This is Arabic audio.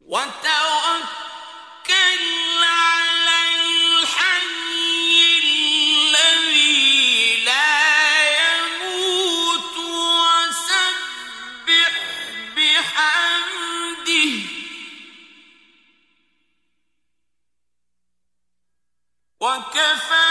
وتوكل على الحي الذي لا يموت وسبح بحمده وكفى